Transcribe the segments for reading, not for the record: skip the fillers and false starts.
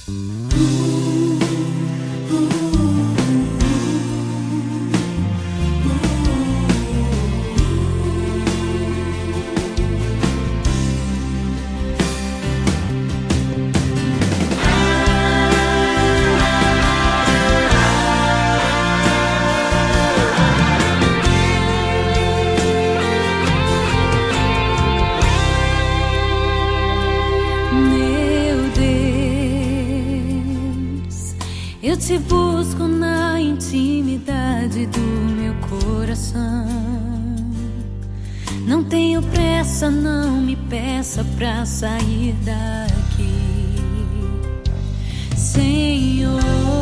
Eu te busco na intimidade do meu coração. Não tenho pressa, não me peça pra sair daqui, Senhor.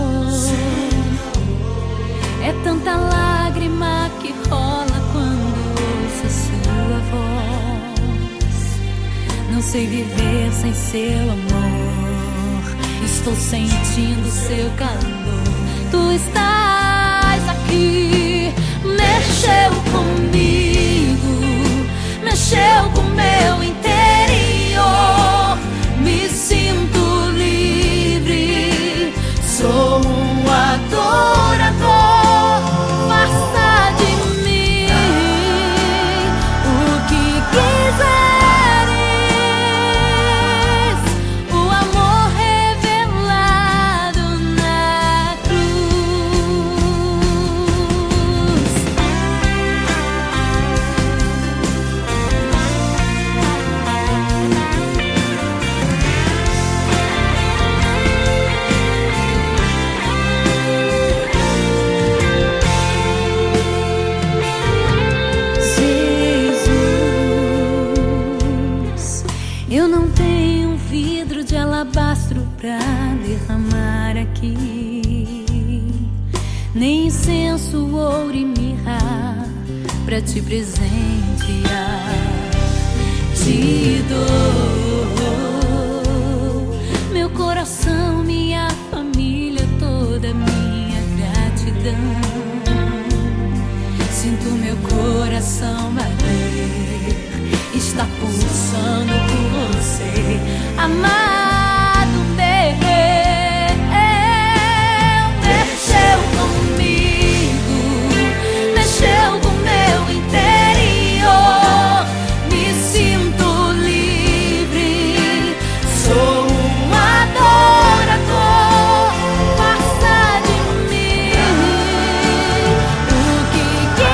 É tanta lágrima que rola quando ouço sua voz. Não sei viver sem seu amor. Estou sentindo seu calor. Tu estás aqui. Mexeu comigo, mexeu com meu interior. Me sinto livre, sou um adorador. Faça de mim o que quiseres. O amor revelado na cruz. Jesus, eu não tenho um vidro de alabastro pra derramar aqui, nem incenso, ouro e mirra pra te presentear. Te dou meu coração, minha família, toda minha gratidão. Sinto meu coração bater, está pulsando por você, amado meu. Mexeu comigo, mexeu com meu interior. Me sinto livre, sou um adorador. Faça de mim o que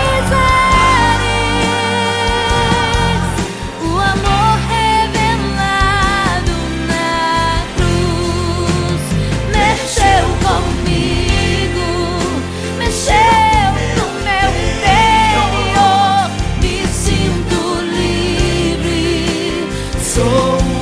quiseres. O amor revelado na cruz. Mexeu comigo, mexeu no meu interior. Me sinto livre, sou